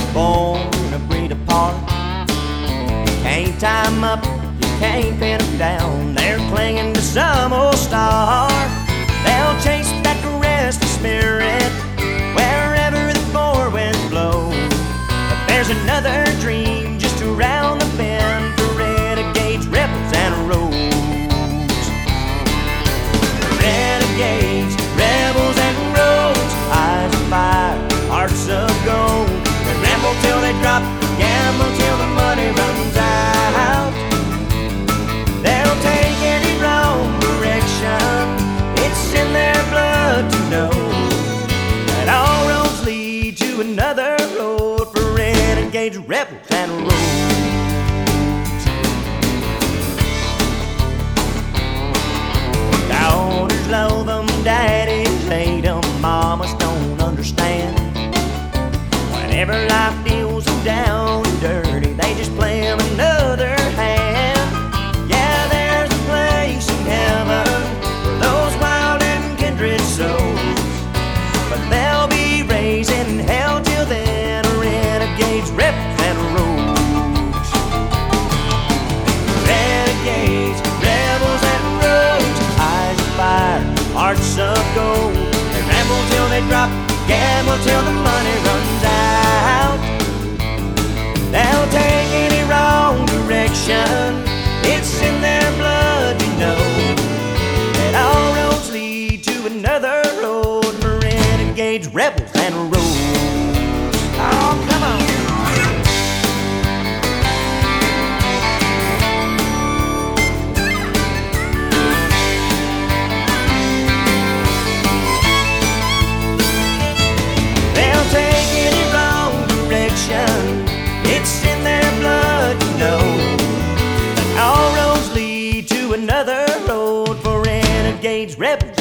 born to breed apart. You can't tie 'em up, you can't pin 'em down. They're clinging to some old star. They'll chase that restless spirit wherever the four winds blow. But there's another dream just around the bend for renegades, rebels, and rogues. Renegades, rebels, and rogues, eyes of fire, hearts of gold. They ramble till they drop, gamble till the money runs out. They'll take any wrong direction, it's in their blood to know that all roads lead to another road for renegades, rebels, and rogues. Daughters love them, daddies hate them, mamas don't understand. Whenever life deals them down and dirty, they just play them another hand. Yeah, there's a place in heaven for those wild and kindred souls, but they'll be raising hell till then, renegades, rebels, and rogues. Renegades, rebels, and rogues, eyes of fire, hearts of gold. They ramble till they drop, gamble till the money runs out. They'll take any wrong direction, it's in their blood to know that all roads lead to another road for renegades, rebels, and rogues. Oh, come on. They'll take any wrong direction, it's in their blood to know that all roads lead to another road for renegades, rebels,